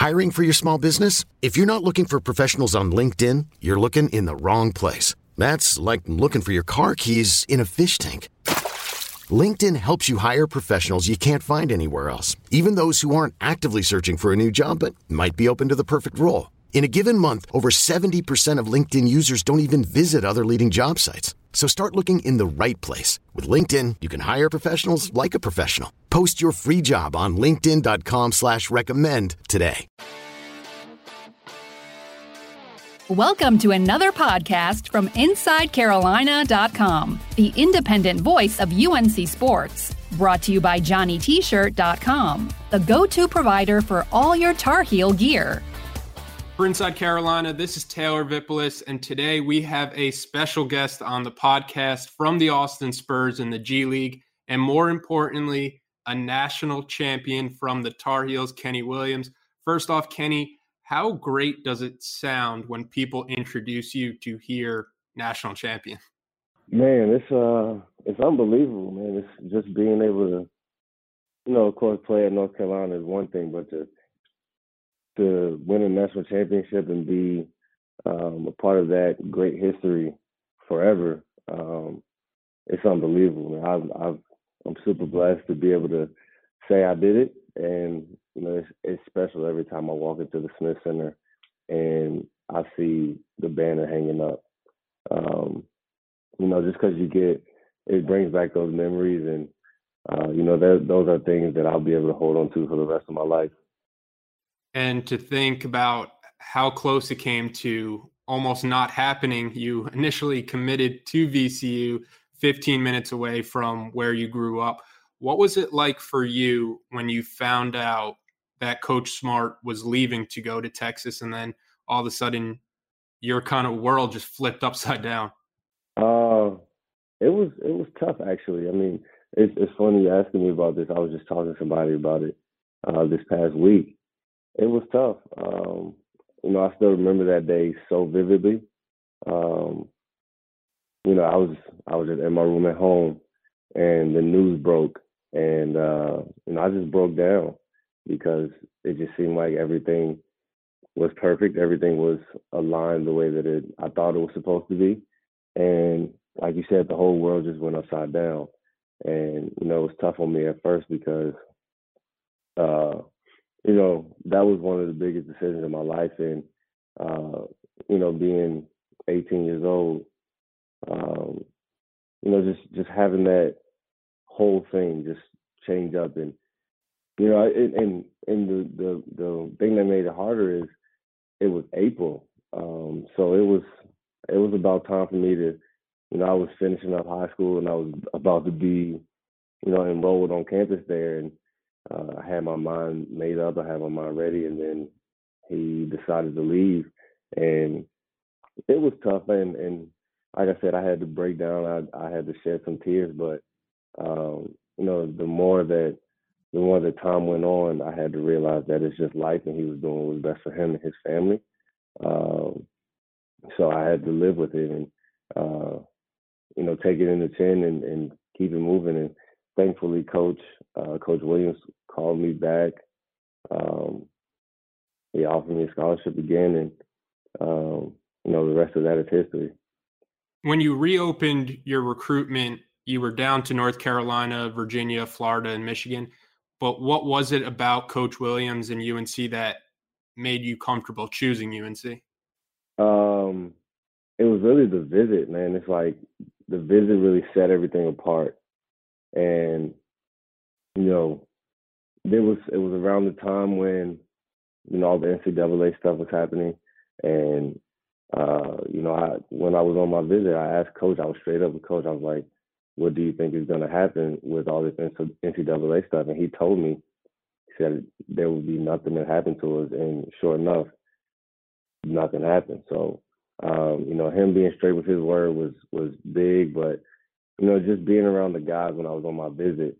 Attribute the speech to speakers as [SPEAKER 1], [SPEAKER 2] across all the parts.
[SPEAKER 1] Hiring for your small business? If you're not looking for professionals on LinkedIn, you're looking in the wrong place. That's like looking for your car keys in a fish tank. LinkedIn helps you hire professionals you can't find anywhere else, even those who aren't actively searching for a new job but might be open to the perfect role. In a given month, over 70% of LinkedIn users don't even visit other leading job sites. So start looking in the right place. With LinkedIn, you can hire professionals like a professional. Post your free job on linkedin.com/recommend today.
[SPEAKER 2] Welcome to another podcast from InsideCarolina.com, the independent voice of UNC Sports. Brought to you by JohnnyT-shirt.com, the go-to provider for all your Tar Heel gear.
[SPEAKER 3] For Inside Carolina, this is Taylor Vippolis, and today we have a special guest on the podcast from the Austin Spurs in the G League, and more importantly, a national champion from the Tar Heels, Kenny Williams. First off, Kenny, how great does it sound when people introduce you to hear national champion?
[SPEAKER 4] Man, it's unbelievable, man. It's just being able to, of course, play at North Carolina is one thing, but to win a national championship and be a part of that great history forever, it's unbelievable, man. I'm super blessed to be able to say I did it, and it's special every time I walk into the Smith Center and I see the banner hanging up. Just because it brings back those memories, and those are things that I'll be able to hold on to for the rest of my life.
[SPEAKER 3] And to think about how close it came to almost not happening. You initially committed to VCU 15 minutes away from where you grew up. What was it like for you when you found out that Coach Smart was leaving to go to Texas, and then all of a sudden your kind of world just flipped upside down?
[SPEAKER 4] It was tough, actually. I mean, it's funny you asking me about this. I was just talking to somebody about it this past week. It was tough. I still remember that day so vividly. I was just in my room at home, and the news broke, and I just broke down because it just seemed like everything was perfect. Everything was aligned the way that I thought it was supposed to be, and like you said, the whole world just went upside down. And it was tough on me at first because that was one of the biggest decisions in my life. And, being 18 years old, just having that whole thing just change up. And, and the thing that made it harder is it was April. So it was about time for me to, I was finishing up high school and I was about to be, enrolled on campus there. And I had my mind made up. I had my mind ready, and then he decided to leave, and it was tough. And like I said, I had to break down. I had to shed some tears, but the more that time went on, I had to realize that it's just life, and he was doing what was best for him and his family. So I had to live with it and take it in the chin and keep it moving. And thankfully, Coach Williams called me back. He offered me a scholarship again, and the rest of that is history.
[SPEAKER 3] When you reopened your recruitment, you were down to North Carolina, Virginia, Florida, and Michigan. But what was it about Coach Williams and UNC that made you comfortable choosing UNC?
[SPEAKER 4] It was really the visit, man. It's like the visit really set everything apart. And, it was around the time when, all the NCAA stuff was happening. And, when I was on my visit, I asked Coach, I was straight up with Coach. I was like, what do you think is going to happen with all this NCAA stuff? And he told me, he said there would be nothing that happened to us. And sure enough, nothing happened. So, him being straight with his word was big, but, just being around the guys when I was on my visit,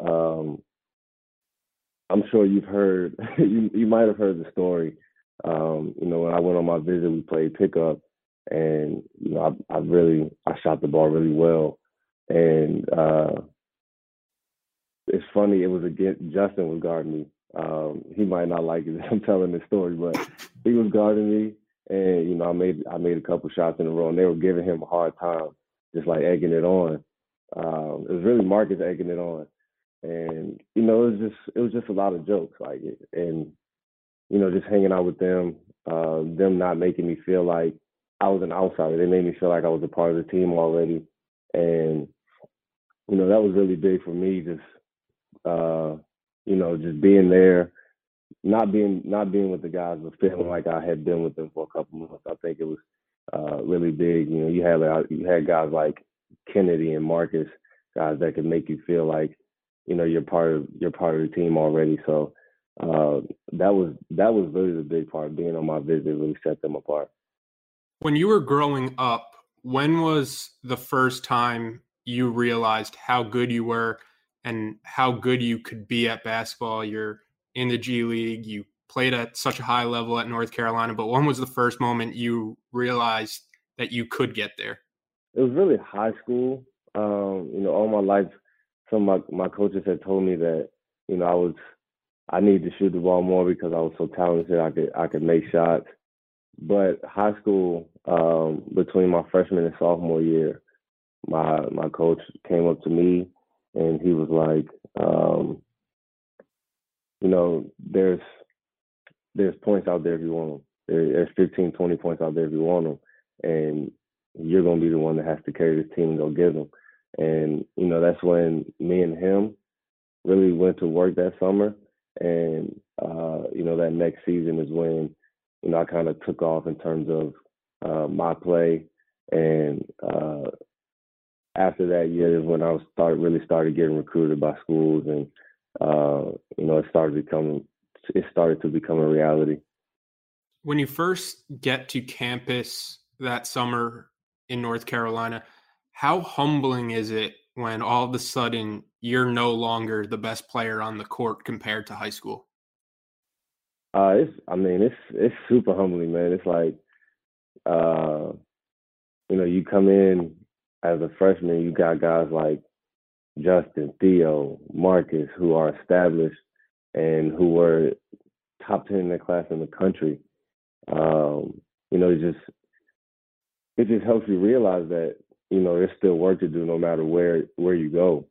[SPEAKER 4] I'm sure you've heard, you might have heard the story. When I went on my visit, we played pickup, and, I shot the ball really well. And it's funny, it was again, Justin was guarding me. He might not like it. I'm telling this story, but he was guarding me, and I made a couple shots in a row, and they were giving him a hard time, just like egging it on. It was really Marcus egging it on, and it was just a lot of jokes like it, and just hanging out with them, them not making me feel like I was an outsider. They made me feel like I was a part of the team already, and that was really big for me. Just just being there, not being with the guys, but feeling like I had been with them for a couple months. I think it was really big. You had guys like Kennedy and Marcus, guys that could make you feel like you're part of the team already. So that was really the big part. Being on my visit really set them apart.
[SPEAKER 3] When you were growing up, when was the first time you realized how good you were and how good you could be at basketball? You're in the G League, you played at such a high level at North Carolina, but when was the first moment you realized that you could get there?
[SPEAKER 4] It was really high school. All my life, some of my coaches had told me that, I needed to shoot the ball more because I was so talented. I could make shots. But high school, between my freshman and sophomore year, my coach came up to me and he was like, there's points out there if you want them. There's 15, 20 points out there if you want them. And you're going to be the one that has to carry this team and go get them. And, that's when me and him really went to work that summer. And, that next season is when, I kind of took off in terms of my play. And after that year is when I really started getting recruited by schools. And, it started to become a reality.
[SPEAKER 3] When you first get to campus that summer in North Carolina, how humbling is it when all of a sudden you're no longer the best player on the court compared to high school?
[SPEAKER 4] It's super humbling, man. It's like, you come in as a freshman, you got guys like Justin, Theo, Marcus, who are established and who were top 10 in their class in the country. It just helps you realize that, there's still work to do no matter where you go.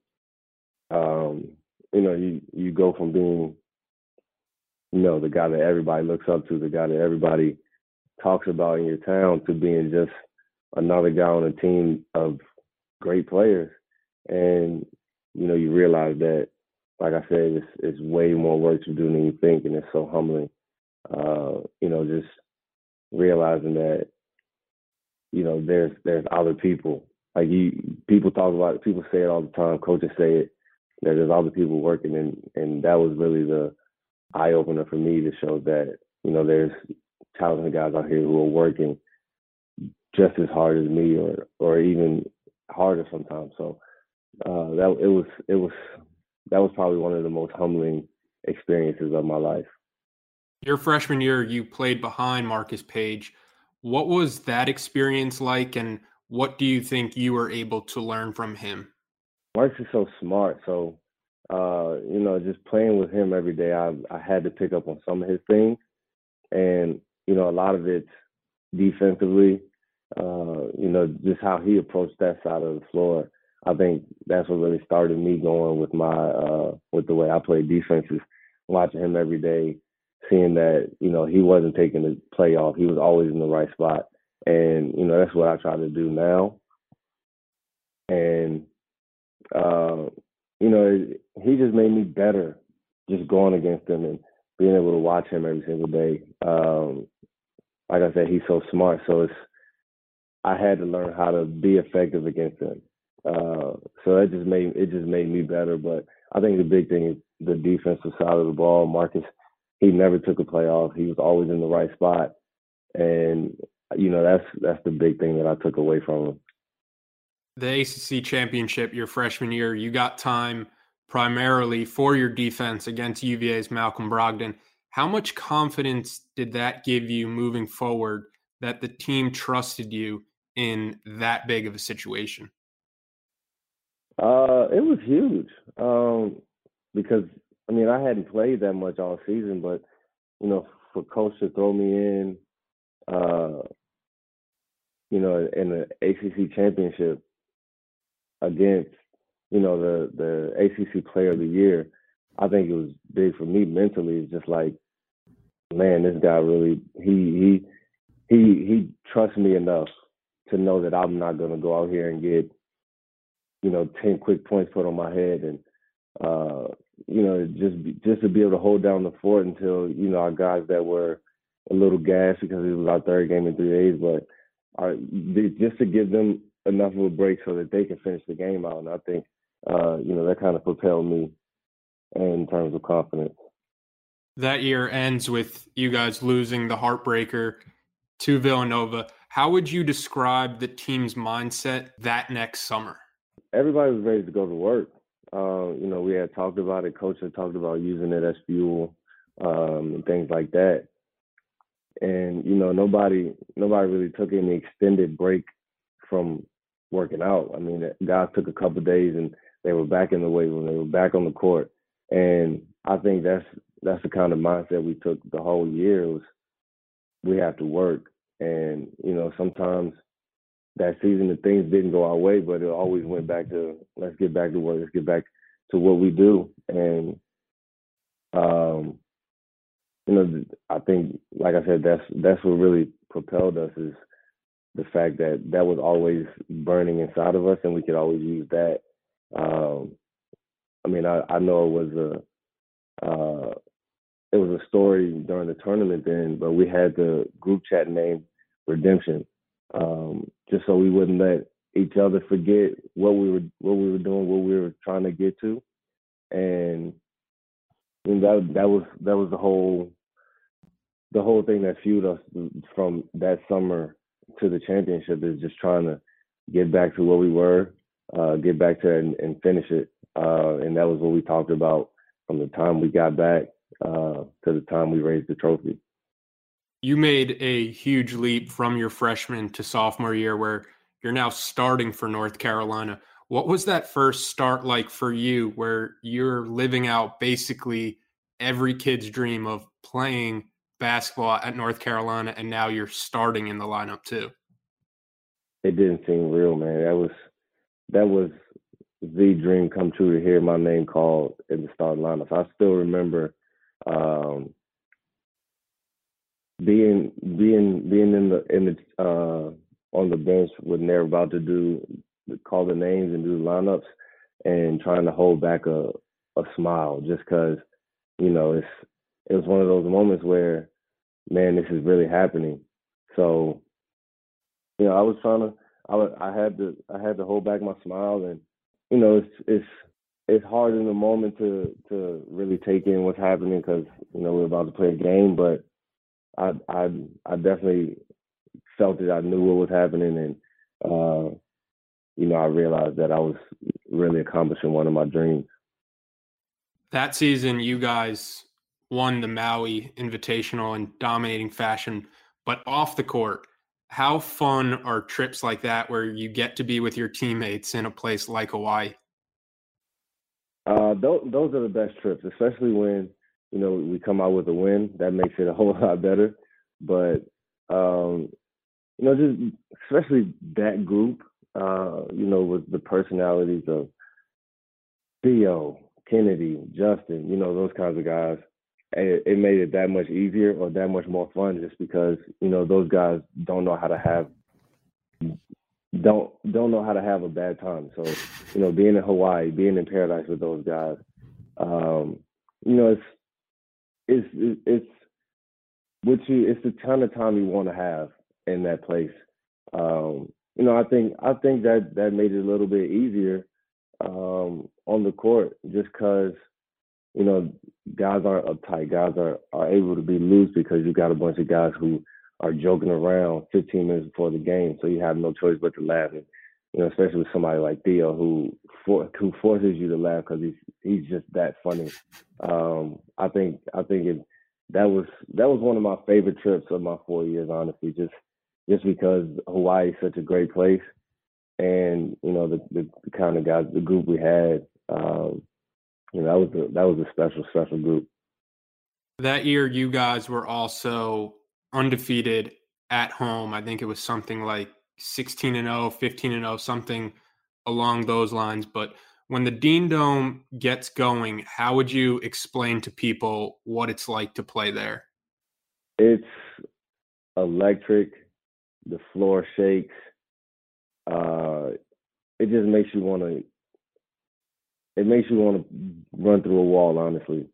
[SPEAKER 4] You go from being, the guy that everybody looks up to, the guy that everybody talks about in your town, to being just another guy on a team of great players. And, you realize that, like I said, it's way more work to do than you think, and it's so humbling. Just realizing that, there's other people. Like people talk about it, people say it all the time, coaches say it, that there's other people working, and that was really the eye opener for me to show that, there's talented guys out here who are working just as hard as me or even harder sometimes. So that was probably one of the most humbling experiences of my life.
[SPEAKER 3] Your freshman year, you played behind Marcus Paige. What was that experience like, and what do you think you were able to learn from him?
[SPEAKER 4] Marcus is so smart. So, just playing with him every day, I had to pick up on some of his things. And, a lot of it's defensively, just how he approached that side of the floor. I think that's what really started me going with with the way I played defenses, watching him every day, seeing that, he wasn't taking the play off. He was always in the right spot. And, that's what I try to do now. And, he just made me better just going against him and being able to watch him every single day. Like I said, he's so smart. So I had to learn how to be effective against him. So it just made me better. But I think the big thing is the defensive side of the ball. Marcus, he never took a play off. He was always in the right spot. And, that's the big thing that I took away from him.
[SPEAKER 3] The ACC championship your freshman year, you got time primarily for your defense against UVA's Malcolm Brogdon. How much confidence did that give you moving forward that the team trusted you in that big of a situation?
[SPEAKER 4] It was huge because, I mean, I hadn't played that much all season, but, you know, for coach to throw me in, you know, in the ACC championship against, you know, the ACC Player of the Year, I think it was big for me mentally. It's just like, man, this guy really he trusts me enough to know that I'm not going to go out here and get, you know, 10 quick points put on my head, and you know, just to be able to hold down the fort until, you know, our guys that were a little gassed because it was our third game in 3 days, but just to give them enough of a break so that they can finish the game out. And I think, you know, that kind of propelled me in terms of confidence.
[SPEAKER 3] That year ends with you guys losing the heartbreaker to Villanova. How would you describe the team's mindset that next summer?
[SPEAKER 4] Everybody was ready to go to work. You know, we had talked about it. Coach had talked about using it as fuel and things like that. And, you know, nobody really took any extended break from working out. I mean, guys took a couple of days and they were back in the weight room. They were back on the court. And I think that's the kind of mindset we took the whole year. Was we have to work. And, you know, sometimes that season the things didn't go our way, but it always went back to, let's get back to work. Let's get back to what we do. And, you know, I think, like I said, that's what really propelled us, is the fact that was always burning inside of us, and we could always use that. I mean, I know it was a story during the tournament then, but we had the group chat name Redemption, just so we wouldn't let each other forget what we were doing, what we were trying to get to, and that was the whole thing that fueled us from that summer to the championship, is just trying to get back to where we were, get back to it and finish it. And that was what we talked about from the time we got back to the time we raised the trophy.
[SPEAKER 3] You made a huge leap from your freshman to sophomore year, where you're now starting for North Carolina. What was that first start like for you, where you're living out basically every kid's dream of playing basketball at North Carolina, and now you're starting in the lineup too?
[SPEAKER 4] It didn't seem real, man. That was the dream come true, to hear my name called in the starting lineup. I still remember being in the on the bench when they're about to call the names and do the lineups, and trying to hold back a smile, just because, you know, it was one of those moments where, man, this is really happening. So, you know, I had to hold back my smile, and, you know, it's hard in the moment to really take in what's happening, because, you know, we're about to play a game, but I definitely felt it. I knew what was happening, and you know, I realized that I was really accomplishing one of my dreams.
[SPEAKER 3] That season, you guys won the Maui Invitational in dominating fashion, but off the court, how fun are trips like that, where you get to be with your teammates in a place like Hawaii?
[SPEAKER 4] Those are the best trips, especially when, you know, we come out with a win. That makes it a whole lot better. But, you know, just especially that group, you know, with the personalities of Theo, Kennedy, Justin, you know, those kinds of guys, it made it that much easier, or that much more fun, just because, you know, those guys don't know how to have a bad time. So, you know, being in Hawaii, being in paradise with those guys, you know, it's the kind of time you want to have in that place. You know, I think that made it a little bit easier on the court, just because, you know, guys aren't uptight. Guys are able to be loose, because you got a bunch of guys who are joking around 15 minutes before the game, so you have no choice but to laugh. And, you know, especially with somebody like Theo, who forces you to laugh, because he's just that funny. I think that was one of my favorite trips of my 4 years, honestly, just because Hawaii is such a great place, and, you know, the kind of guys, the group we had, that was a special group.
[SPEAKER 3] That year, you guys were also undefeated at home. I think it was something like 16-0, 15-0, something along those lines. But when the Dean Dome gets going, how would you explain to people what it's like to play there?
[SPEAKER 4] It's electric. The floor shakes. It just makes you want to. It makes you want to run through a wall. Honestly,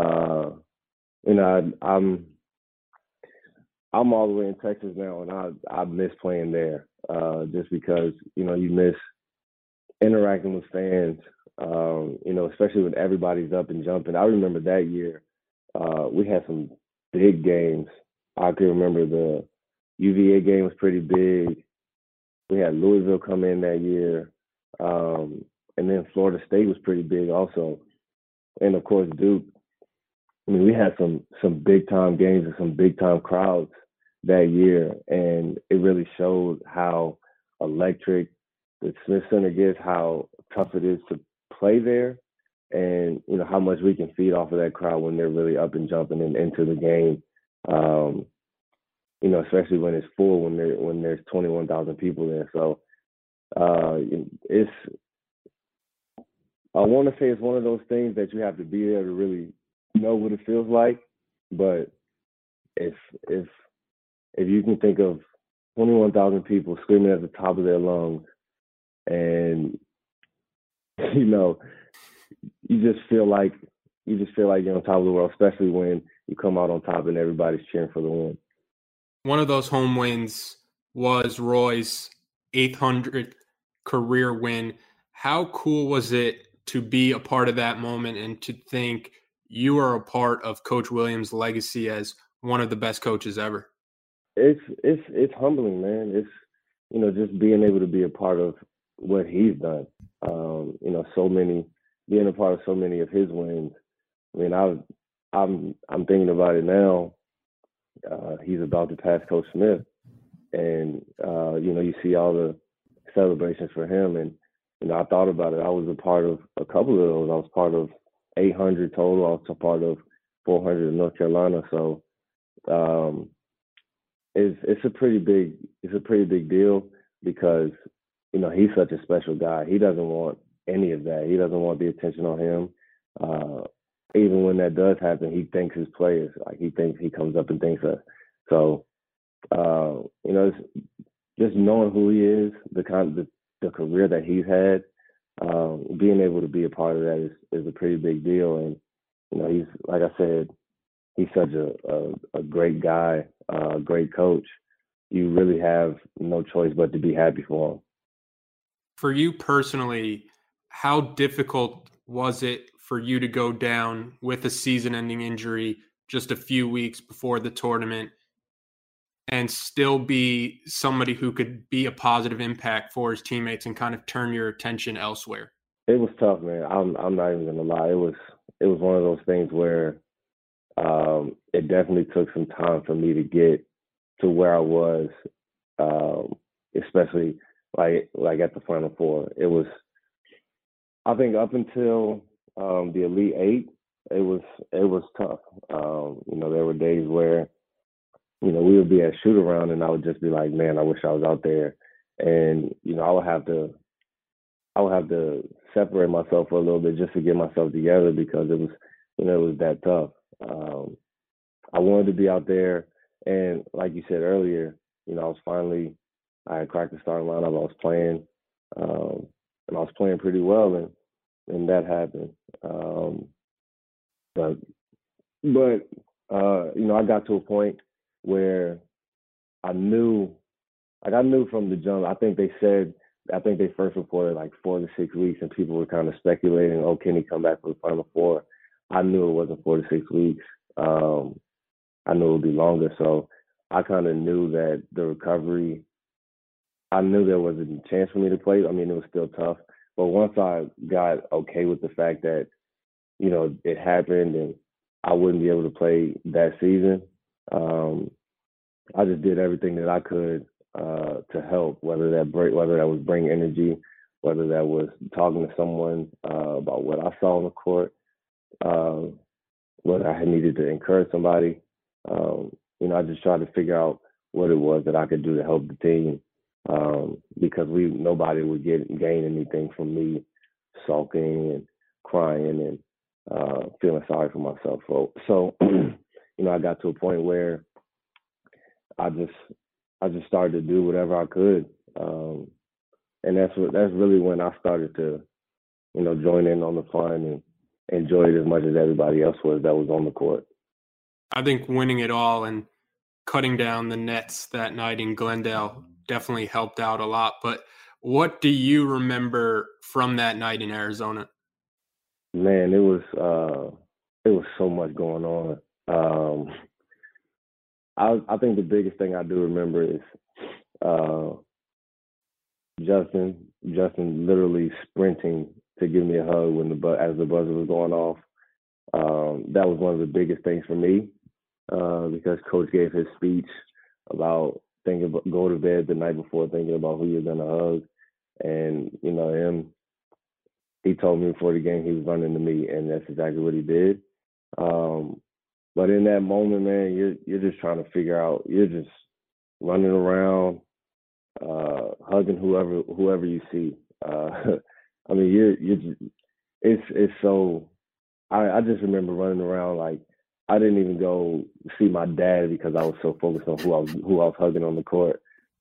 [SPEAKER 4] I'm all the way in Texas now, and I miss playing there. Just because you miss interacting with fans. Especially when everybody's up and jumping. I remember that year, we had some big games. I can remember the UVA game was pretty big. We had Louisville come in that year. And then Florida State was pretty big also. And of course, Duke. I mean, we had some big time games and some big time crowds that year. And it really showed how electric the Smith Center gets, how tough it is to play there, and how much we can feed off of that crowd when they're really up and jumping and into the game. Especially when it's full, when there's 21,000 people there. So it's, I want to say it's one of those things that you have to be there to really know what it feels like. But if you can think of 21,000 people screaming at the top of their lungs, and you just feel like you're on top of the world, especially when you come out on top and everybody's cheering for the win.
[SPEAKER 3] One of those home wins was Roy's 800th career win. How cool was it to be a part of that moment and to think you are a part of Coach Williams' legacy as one of the best coaches ever?
[SPEAKER 4] It's humbling, man. It's just being able to be a part of what he's done. Being a part of so many of his wins. I mean, I'm thinking about it now. He's about to pass Coach Smith, and you see all the celebrations for him, and I thought about it. I was a part of a couple of those. I was part of 800 total. I was a part of 400 in North Carolina. So it's a pretty big deal because he's such a special guy. He doesn't want any of that. He doesn't want the attention on him. Even when that does happen, he thanks his players. Like he comes up and thanks us. So it's just knowing who he is, the career that he's had, being able to be a part of that is a pretty big deal. And he's, like I said, he's such a great guy, a great coach. You really have no choice but to be happy for him.
[SPEAKER 3] For you personally, how difficult was it for you to go down with a season-ending injury just a few weeks before the tournament and still be somebody who could be a positive impact for his teammates and kind of turn your attention elsewhere? It
[SPEAKER 4] was tough, man. I'm not even gonna lie. It was one of those things where it definitely took some time for me to get to where I was, especially like at the Final Four. It was, I think, up until the Elite Eight, it was tough. There were days where we would be at shoot around and I would just be like, man, I wish I was out there, and I would have to separate myself for a little bit just to get myself together because it was it was that tough. I wanted to be out there, and like you said earlier, I had cracked the starting lineup. I was playing, and I was playing pretty well, and that happened. But I got to a point where I knew from the jump. I think they first reported like 4 to 6 weeks, and people were kind of speculating, oh, can he come back for the Final Four? I knew it wasn't 4 to 6 weeks. I knew it would be longer, so I kind of knew that the recovery. I knew there was a chance for me to play. I mean, it was still tough, but once I got okay with the fact that it happened and I wouldn't be able to play that season, I just did everything that I could to help, whether that was bringing energy, whether that was talking to someone about what I saw on the court, whether I needed to encourage somebody. I just tried to figure out what it was that I could do to help the team, because nobody would gain anything from me sulking and crying and feeling sorry for myself. So I got to a point where I just started to do whatever I could, and that's really when I started to join in on the fun and enjoy it as much as everybody else that was on the court.
[SPEAKER 3] I think winning it all and cutting down the nets that night in Glendale definitely helped out a lot. But what do you remember from that night in Arizona?
[SPEAKER 4] Man, it was so much going on. I think the biggest thing I do remember is Justin literally sprinting to give me a hug as the buzzer was going off. That was one of the biggest things for me, because Coach gave his speech about go to bed the night before thinking about who you're gonna hug, and him. He told me before the game he was running to me, and that's exactly what he did. But in that moment, man, you're just trying to figure out. You're just running around, hugging whoever you see. I mean, you're just, it's so. I just remember running around like I didn't even go see my dad because I was so focused on who I was hugging on the court.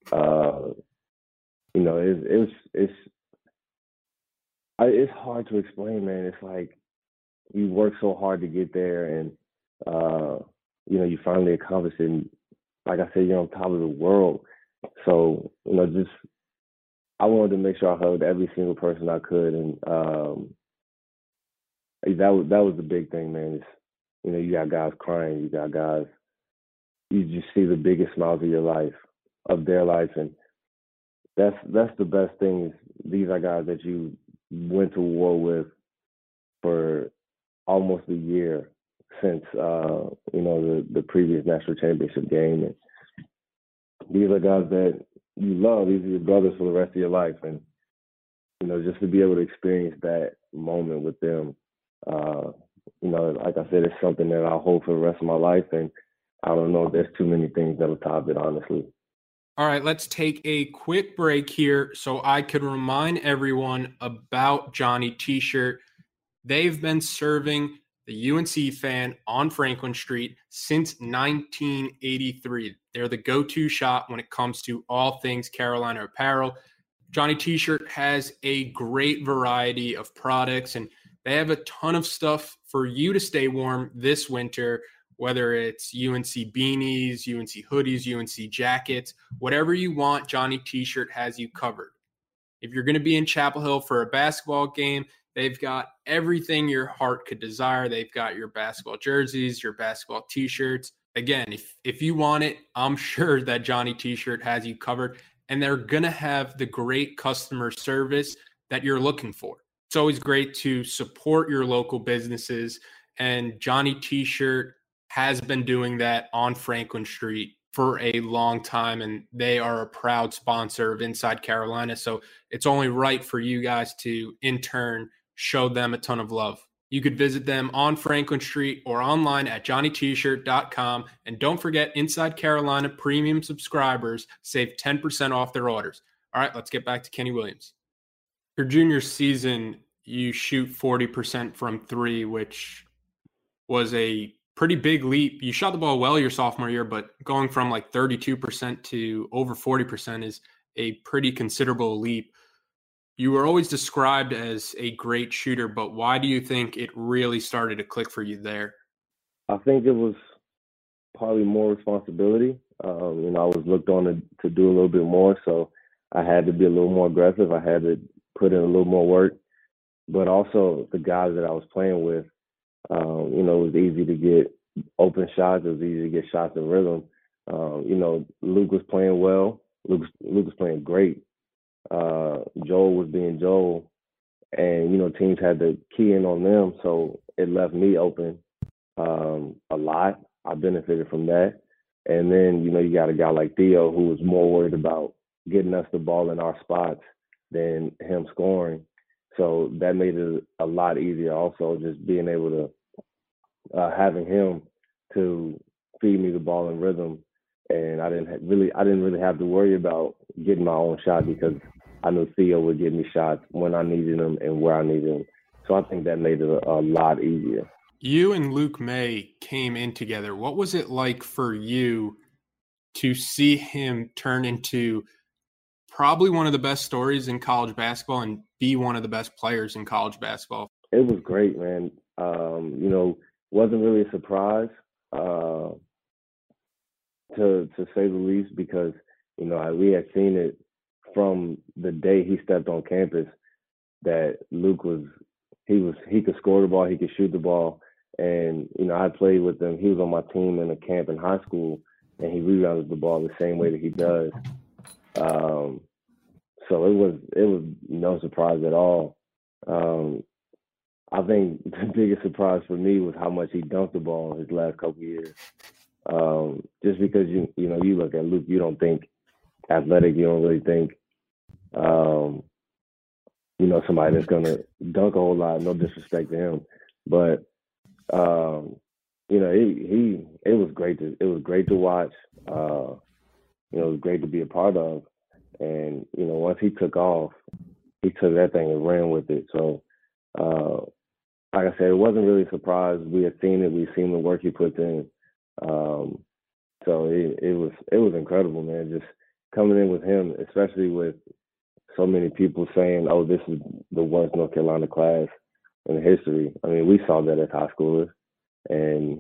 [SPEAKER 4] It's hard to explain, man. It's like you work so hard to get there, and you finally accomplish it. And like I said, you're on top of the world. So just I wanted to make sure I hugged every single person I could, and that was the big thing, man. Is you got guys crying, you got guys, you just see the biggest smiles of their life, and that's the best thing. Is these are guys that you went to war with for almost a year since the previous national championship game, and these are guys that you love. These are your brothers for the rest of your life, and just to be able to experience that moment with them, like I said, it's something that I'll hold for the rest of my life, and I don't know if there's too many things that'll top it, honestly.
[SPEAKER 3] All right, let's take a quick break here so I could remind everyone about Johnny T-Shirt. They've been serving the UNC fan on Franklin Street since 1983. They're the go-to shop when it comes to all things Carolina apparel. Johnny T-Shirt has a great variety of products, and they have a ton of stuff for you to stay warm this winter, whether it's UNC beanies, UNC hoodies, UNC jackets, whatever you want, Johnny T-Shirt has you covered. If you're going to be in Chapel Hill for a basketball game, they've got everything your heart could desire. They've got your basketball jerseys, your basketball T-shirts. Again, if you want it, I'm sure that Johnny T-Shirt has you covered, and they're going to have the great customer service that you're looking for. It's always great to support your local businesses, and Johnny T-Shirt has been doing that on Franklin Street for a long time, and they are a proud sponsor of Inside Carolina. So it's only right for you guys to, in turn, show them a ton of love. You could visit them on Franklin Street or online at johnnytshirt.com. And don't forget, Inside Carolina premium subscribers save 10% off their orders. All right, let's get back to Kenny Williams. Your junior season, you shoot 40% from three, which was a pretty big leap. You shot the ball well your sophomore year, but going from like 32% to over 40% is a pretty considerable leap. You were always described as a great shooter, but why do you think it really started to click for you there?
[SPEAKER 4] I think it was probably more responsibility. I was looked on to do a little bit more, so I had to be a little more aggressive. I had to put in a little more work, but also the guys that I was playing with, it was easy to get open shots. It was easy to get shots in rhythm. Luke was playing well. Luke was playing great. Joel was being Joel, and teams had to key in on them, so it left me open a lot. I benefited from that, and then you got a guy like Theo who was more worried about getting us the ball in our spots than him scoring. So that made it a lot easier. Also, just being able to having him to feed me the ball in rhythm, and I didn't really have to worry about getting my own shot because I knew Theo would give me shots when I needed them and where I needed them. So I think that made it a lot easier.
[SPEAKER 3] You and Luke May came in together. What was it like for you to see him turn into probably one of the best stories in college basketball and be one of the best players in college basketball?
[SPEAKER 4] It was great, man. Wasn't really a surprise, to say the least, because we had seen it from the day he stepped on campus that Luke he could score the ball, he could shoot the ball, and I played with him. He was on my team in a camp in high school, and he rebounded the ball the same way that he does. So it was no surprise at all. I think the biggest surprise for me was how much he dunked the ball his last couple of years. Just because you look at Luke, you don't think athletic, you don't really think somebody that's gonna dunk a whole lot. No disrespect to him, but it was great to watch. It was great to be a part of, and once he took off, he took that thing and ran with it. So, like I said, it wasn't really a surprise. We had seen it. We've seen the work he puts in. So it was incredible, man. Just coming in with him, especially with so many people saying, "Oh, this is the worst North Carolina class in history." I mean, we saw that as high schoolers, and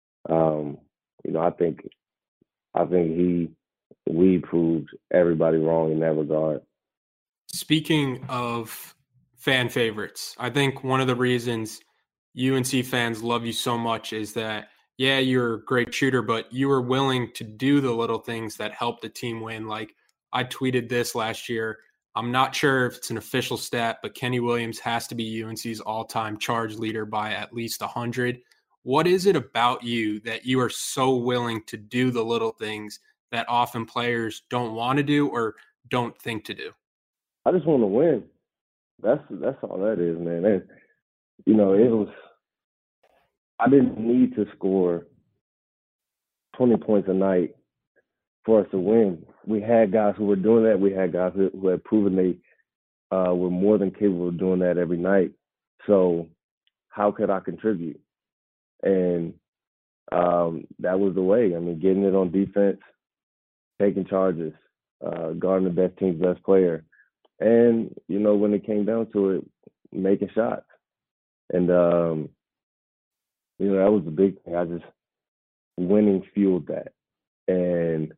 [SPEAKER 4] I think we proved everybody wrong in that regard.
[SPEAKER 3] Speaking of fan favorites, I think one of the reasons UNC fans love you so much is that, yeah, you're a great shooter, but you were willing to do the little things that help the team win. Like, I tweeted this last year. I'm not sure if it's an official stat, but Kenny Williams has to be UNC's all-time charge leader by at least 100. What is it about you that you are so willing to do the little things that often players don't want to do or don't think to do?
[SPEAKER 4] I just want to win. That's all that is, man. And, it was – I didn't need to score 20 points a night for us to win. We had guys who were doing that. We had guys who had proven they were more than capable of doing that every night. So how could I contribute? And that was the way. I mean, getting it on defense, taking charges, guarding the best team's best player. And, when it came down to it, making shots. And, that was the big thing. Winning fueled that. And,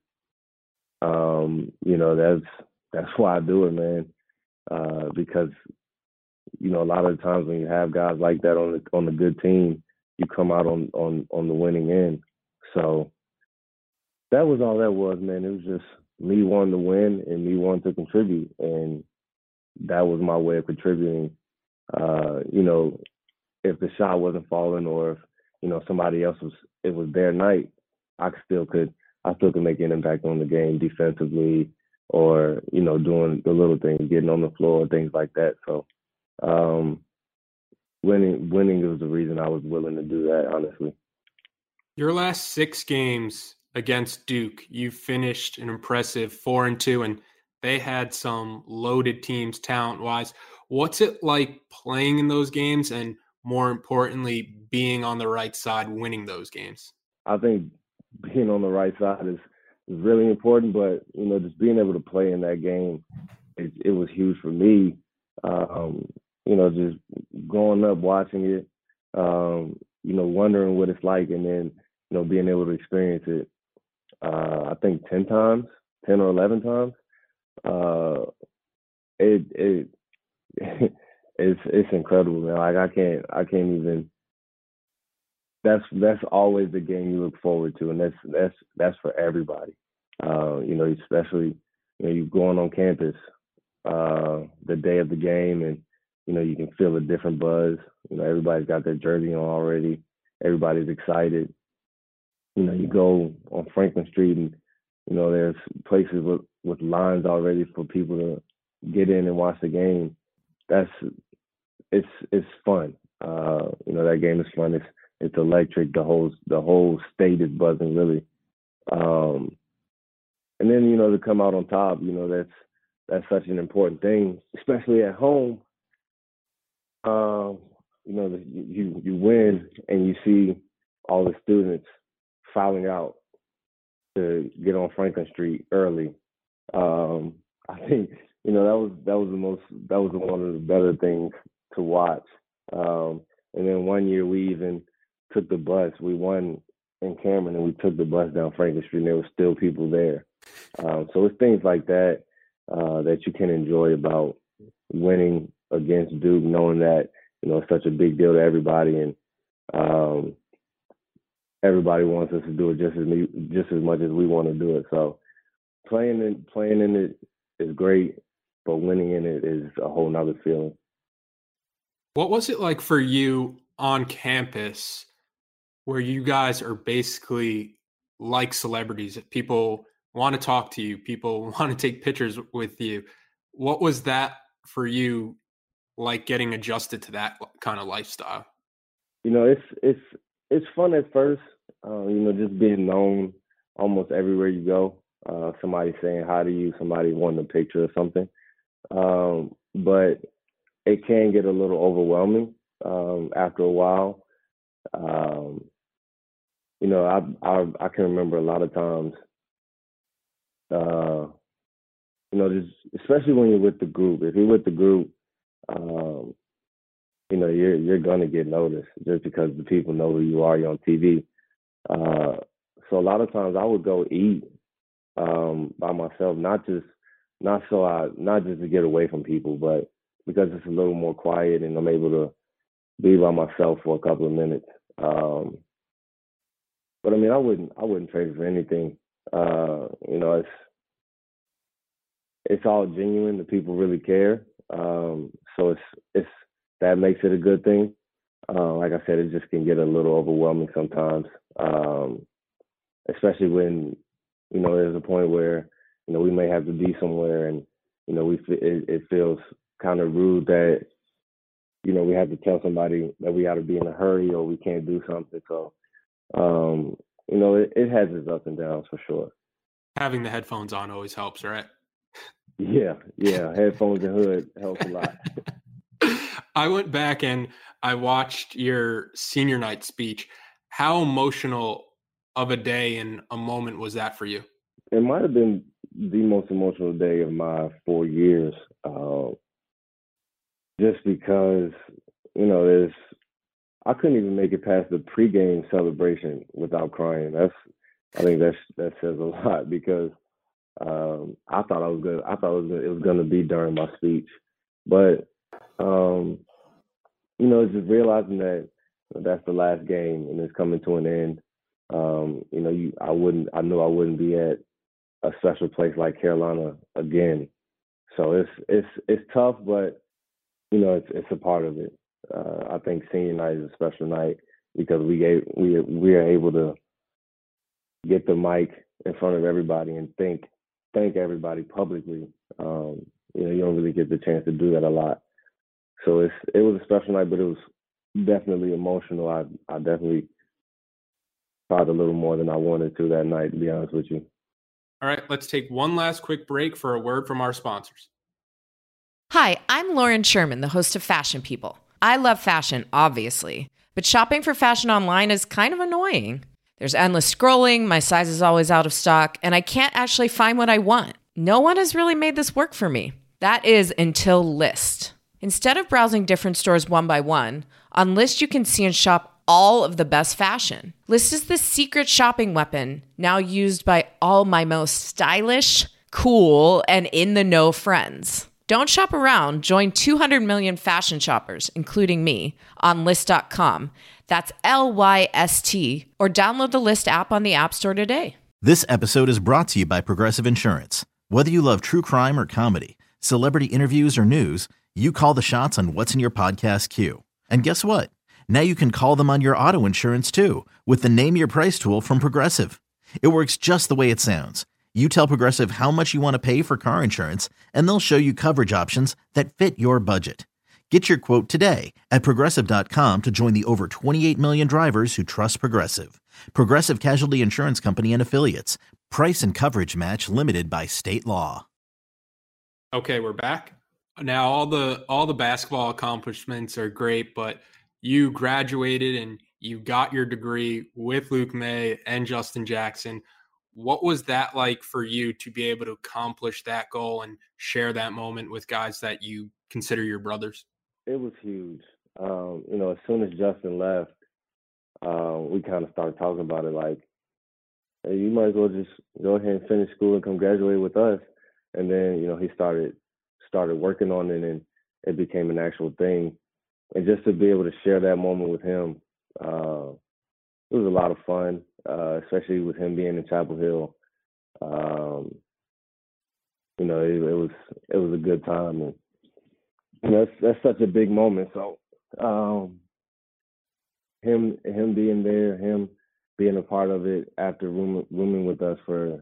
[SPEAKER 4] that's why I do it, man. Because, a lot of the times when you have guys like that on the good team, you come out on the winning end. So that was all that was, man. It was just me wanting to win and me wanting to contribute. And that was my way of contributing. If the shot wasn't falling or if, somebody else it was their night, I still could make an impact on the game defensively or, doing the little things, getting on the floor, things like that. So winning was the reason I was willing to do that, honestly.
[SPEAKER 3] Your last 6 games against Duke, you finished an impressive 4-2, and they had some loaded teams talent-wise. What's it like playing in those games and, more importantly, being on the right side, winning those games?
[SPEAKER 4] I think being on the right side is really important, but, just being able to play in that game, it was huge for me. Just growing up watching it, wondering what it's like, and then, being able to experience it, I think 10 or 11 times. It's incredible, man. Like I can't even. That's always the game you look forward to, and that's for everybody. Especially you going on campus the day of the game, and you can feel a different buzz. Everybody's got their jersey on already. Everybody's excited. You go on Franklin Street, and there's places with lines already for people to get in and watch the game. It's fun. That game is fun. it's electric. The whole state is buzzing, really. And then, to come out on top, that's such an important thing, especially at home. You win and you see all the students filing out to get on Franklin Street early. I think that was one of the better things to watch. And then one year we even took the bus. We won in Cameron and we took the bus down Franklin Street and there were still people there. So it's things like that that you can enjoy about winning against Duke, knowing that it's such a big deal to everybody, and everybody wants us to do it just as much as we want to do it. So playing in it is great, but winning in it is a whole nother feeling.
[SPEAKER 3] What was it like for you on campus, where you guys are basically like celebrities? People want to talk to you, people want to take pictures with you. What was that for you, like getting adjusted to that kind of lifestyle?
[SPEAKER 4] It's fun at first, just being known almost everywhere you go. Somebody saying hi to you, somebody wanting a picture or something. But it can get a little overwhelming after a while. I can remember a lot of times, just especially when you're with the group. If you're with the group, you're gonna get noticed just because the people know who you are. You're on TV. So a lot of times I would go eat by myself, not just to get away from people, but because it's a little more quiet and I'm able to be by myself for a couple of minutes. But I mean, I wouldn't trade it for anything. It's all genuine. The people really care. So it's that makes it a good thing. Like I said, it just can get a little overwhelming sometimes, especially when there's a point where we may have to be somewhere and it feels kind of rude that we have to tell somebody that we got to be in a hurry or we can't do something. So it has its ups and downs for sure.
[SPEAKER 3] Having the headphones on always helps, right?
[SPEAKER 4] Yeah. Headphones and hood helps a lot.
[SPEAKER 3] I went back and I watched your senior night speech. How emotional of a day and a moment was that for you?
[SPEAKER 4] It might have been the most emotional day of my 4 years, just because, I couldn't even make it past the pregame celebration without crying. I think that says a lot because I thought it was going to be during my speech, but it's just realizing that that's the last game and it's coming to an end. I knew I wouldn't be at a special place like Carolina again. So it's tough, but it's a part of it. I think senior night is a special night because we are able to get the mic in front of everybody and thank everybody publicly. You don't really get the chance to do that a lot. So it was a special night, but it was definitely emotional. I definitely cried a little more than I wanted to that night, to be honest with you.
[SPEAKER 3] All right, let's take one last quick break for a word from our sponsors.
[SPEAKER 5] Hi, I'm Lauren Sherman, the host of Fashion People. I love fashion, obviously, but shopping for fashion online is kind of annoying. There's endless scrolling, my size is always out of stock, and I can't actually find what I want. No one has really made this work for me. That is until Lyst. Instead of browsing different stores one by one, on Lyst you can see and shop all of the best fashion. Lyst is the secret shopping weapon now used by all my most stylish, cool, and in-the-know friends. Don't shop around. Join 200 million fashion shoppers, including me, on Lyst.com. That's LYST, or download the Lyst app on the App Store today.
[SPEAKER 6] This episode is brought to you by Progressive Insurance. Whether you love true crime or comedy, celebrity interviews or news, you call the shots on what's in your podcast queue. And guess what? Now you can call them on your auto insurance too, with the Name Your Price tool from Progressive. It works just the way it sounds. You tell Progressive how much you want to pay for car insurance, and they'll show you coverage options that fit your budget. Get your quote today at Progressive.com to join the over 28 million drivers who trust Progressive. Progressive Casualty Insurance Company and Affiliates. Price and coverage match limited by state law.
[SPEAKER 3] Okay, we're back. Now, all the basketball accomplishments are great, but you graduated and you got your degree with Luke Maye and Justin Jackson. What was that like for you to be able to accomplish that goal and share that moment with guys that you consider your brothers?
[SPEAKER 4] It was huge. As soon as Justin left, we kind of started talking about it like, hey, you might as well just go ahead and finish school and come graduate with us. And then, he started working on it, and it became an actual thing. And just to be able to share that moment with him, it was a lot of fun, especially with him being in Chapel Hill. It was a good time, and that's such a big moment. So him being there, him being a part of it after rooming with us for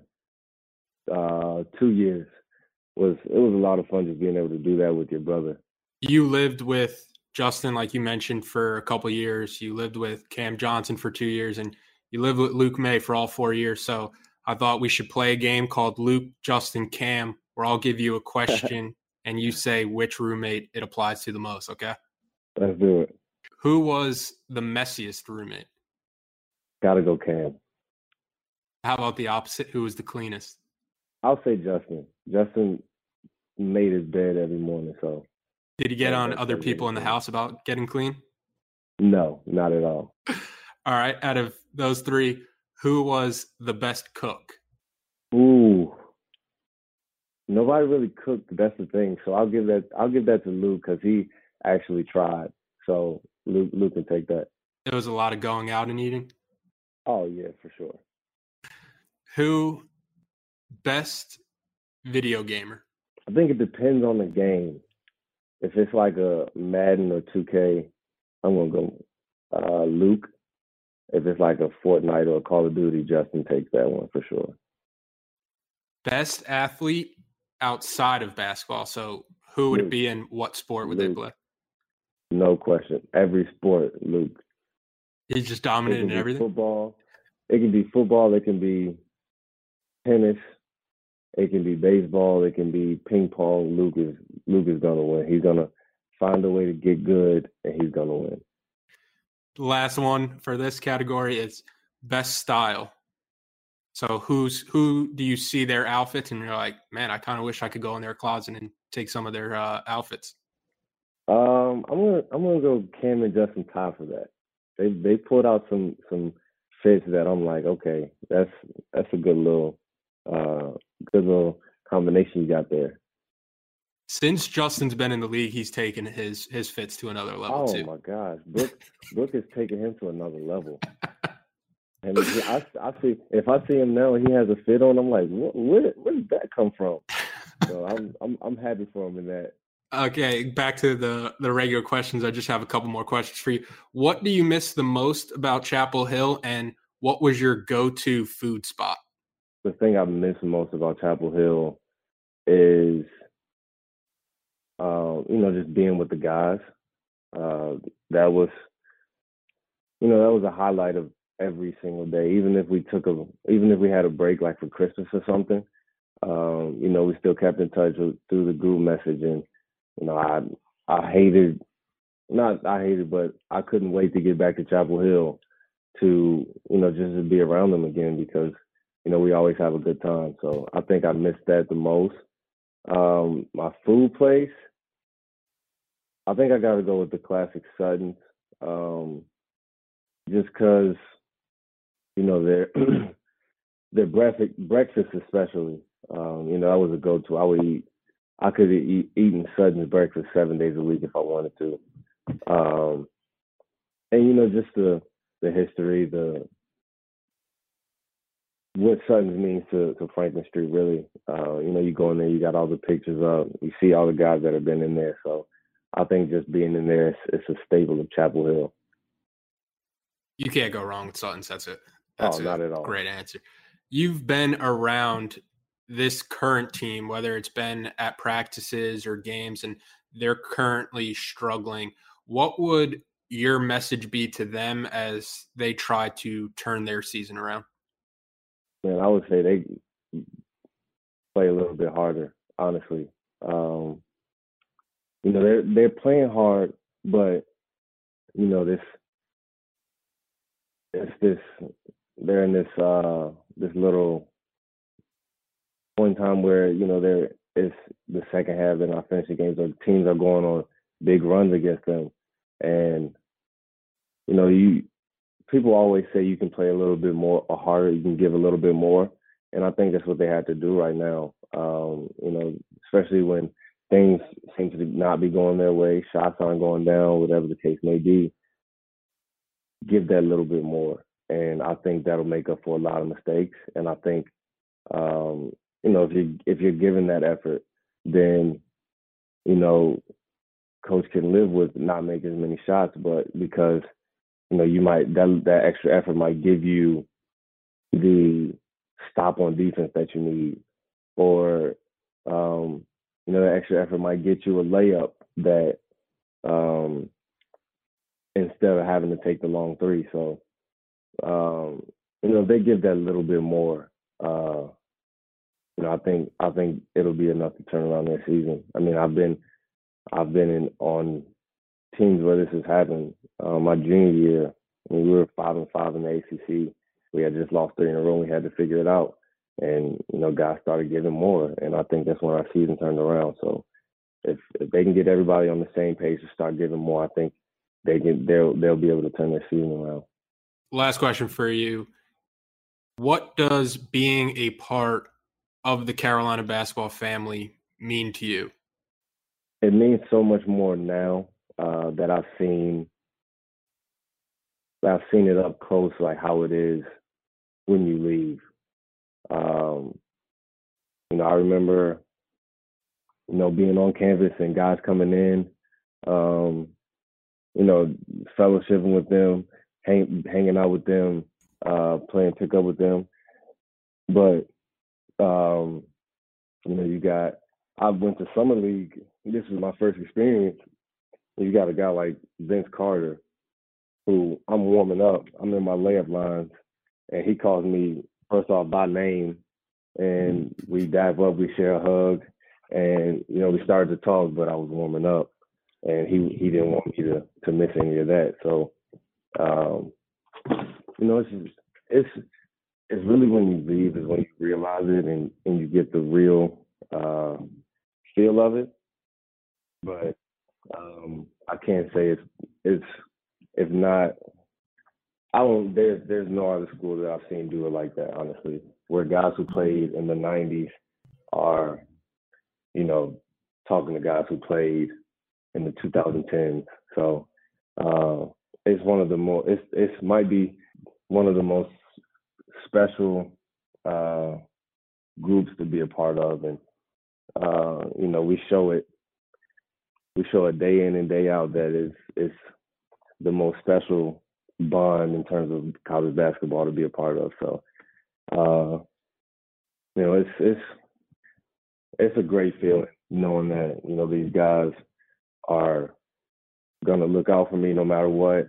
[SPEAKER 4] 2 years was a lot of fun, just being able to do that with your brother.
[SPEAKER 3] You lived with Justin, like you mentioned, for a couple of years. You lived with Cam Johnson for 2 years, and you lived with Luke Maye for all 4 years. So I thought we should play a game called Luke, Justin, Cam, where I'll give you a question and you say which roommate it applies to the most, okay?
[SPEAKER 4] Let's do it.
[SPEAKER 3] Who was the messiest roommate?
[SPEAKER 4] Gotta go Cam.
[SPEAKER 3] How about the opposite? Who was the cleanest?
[SPEAKER 4] I'll say Justin. Justin made his bed every morning, so.
[SPEAKER 3] Did he get on other people in the house about getting clean?
[SPEAKER 4] No, not at all.
[SPEAKER 3] All right. Out of those three, who was the best cook?
[SPEAKER 4] Ooh. Nobody really cooked. That's the thing. So I'll give that to Luke because he actually tried. So Luke can take that.
[SPEAKER 3] It was a lot of going out and eating?
[SPEAKER 4] Oh, yeah, for sure.
[SPEAKER 3] Who best video gamer?
[SPEAKER 4] I think it depends on the game. If it's like a Madden or 2K, I'm going to go Luke. If it's like a Fortnite or a Call of Duty, Justin takes that one for sure.
[SPEAKER 3] Best athlete outside of basketball. So who would it be and what sport would they play?
[SPEAKER 4] No question. Every sport, Luke.
[SPEAKER 3] He's just dominant in everything?
[SPEAKER 4] Football. It can be football. It can be tennis. It can be baseball. It can be ping pong. Luke is going to win. He's going to find a way to get good, and he's going to win.
[SPEAKER 3] The last one for this category is best style. So who do you see their outfits and you're like, man, I kind of wish I could go in their closet and take some of their outfits?
[SPEAKER 4] I'm gonna go Cam and Justin tie for that. They pulled out some fits that I'm like, okay, that's a good little combination you got there.
[SPEAKER 3] Since Justin's been in the league, he's taken his fits to another level too.
[SPEAKER 4] Oh my gosh, Brooke has taken him to another level. And I see if I see him now and he has a fit on, I'm like, where did that come from? So I'm happy for him in that.
[SPEAKER 3] Okay, back to the regular questions. I just have a couple more questions for you. What do you miss the most about Chapel Hill, and what was your go-to food spot?
[SPEAKER 4] The thing I miss most about Chapel Hill is, just being with the guys. That was a highlight of every single day. Even if we had a break like for Christmas or something, we still kept in touch through the group message. And but I couldn't wait to get back to Chapel Hill to just to be around them again because we always have a good time. So I think I missed that the most. My food place, I think I got to go with the classic Sutton's, just because their breakfast especially. That was a go-to. I could eat Sutton's breakfast 7 days a week if I wanted to. And just the history, what Sutton's means to Franklin Street, really. You go in there, you got all the pictures up, you see all the guys that have been in there. So I think just being in there, it's a staple of Chapel Hill.
[SPEAKER 3] You can't go wrong with Sutton's. That's it.
[SPEAKER 4] Not at all.
[SPEAKER 3] Great answer. You've been around this current team, whether it's been at practices or games, and they're currently struggling. What would your message be to them as they try to turn their season around?
[SPEAKER 4] Man, I would say they play a little bit harder, honestly. They're playing hard, but they're in this little point in time where it's the second half, they're not finishing games, or teams are going on big runs against them, and people always say you can play a little bit more or harder, you can give a little bit more, and I think that's what they have to do right now. Especially when things seem to not be going their way, shots aren't going down, whatever the case may be. Give that little bit more, and I think that'll make up for a lot of mistakes. And I think, if you're giving that effort, then coach can live with not making as many shots, but because you might that extra effort might give you the stop on defense that you need, or that extra effort might get you a layup that instead of having to take the long three. So they give that a little bit more. I think it'll be enough to turn around their season. I mean, I've been on teams where this has happened. My junior year, we were 5-5 in the ACC. We had just lost 3 in a row. We had to figure it out, and guys started giving more, and I think that's when our season turned around. So if they can get everybody on the same page to start giving more, I think they'll be able to turn their season around.
[SPEAKER 3] Last question for you: what does being a part of the Carolina basketball family mean to you?
[SPEAKER 4] It means so much more now that I've seen it up close, like how it is when you leave. I remember, being on campus and guys coming in, fellowshipping with them, hanging out with them, playing pickup with them. But, I went to Summer League. This was my first experience. You got a guy like Vince Carter, who I'm warming up. I'm in my layup lines, and he calls me, first off, by name, and we dive up, we share a hug, and, we started to talk, but I was warming up, and he didn't want me to miss any of that. So, it's really when you leave is when you realize it and you get the real feel of it. But I can't say it's not. There's no other school that I've seen do it like that, honestly, where guys who played in the 90s are, talking to guys who played in the 2010s. So it's one of the more. It might be one of the most special groups to be a part of, and we show it day in and day out that it's the most special bond in terms of college basketball to be a part of. So it's a great feeling knowing that these guys are gonna look out for me no matter what,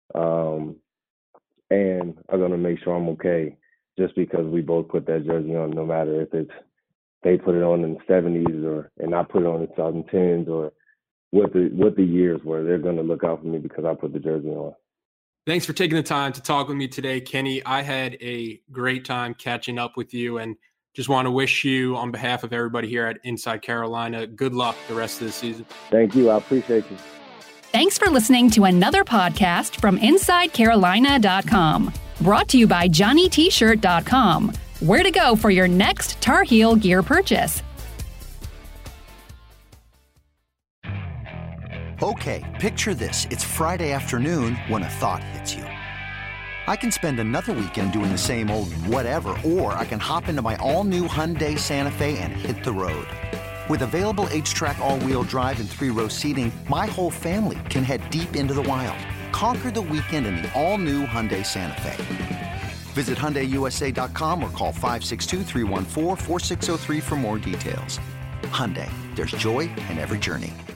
[SPEAKER 4] and are gonna make sure I'm okay, just because we both put that jersey on, no matter if it's they put it on in the 70s and I put it on in the 2010s, or what the years were. They're going to look out for me because I put the jersey on.
[SPEAKER 3] Thanks for taking the time to talk with me today, Kenny. I had a great time catching up with you, and just want to wish you, on behalf of everybody here at Inside Carolina, good luck the rest of the season.
[SPEAKER 4] Thank you. I appreciate you.
[SPEAKER 2] Thanks for listening to another podcast from InsideCarolina.com. Brought to you by JohnnyT-Shirt.com. Where to go for your next Tar Heel gear purchase.
[SPEAKER 7] Okay, picture this. It's Friday afternoon when a thought hits you. I can spend another weekend doing the same old whatever, or I can hop into my all-new Hyundai Santa Fe and hit the road. With available H-Track all-wheel drive and 3-row seating, my whole family can head deep into the wild. Conquer the weekend in the all-new Hyundai Santa Fe. Visit HyundaiUSA.com or call 562-314-4603 for more details. Hyundai, there's joy in every journey.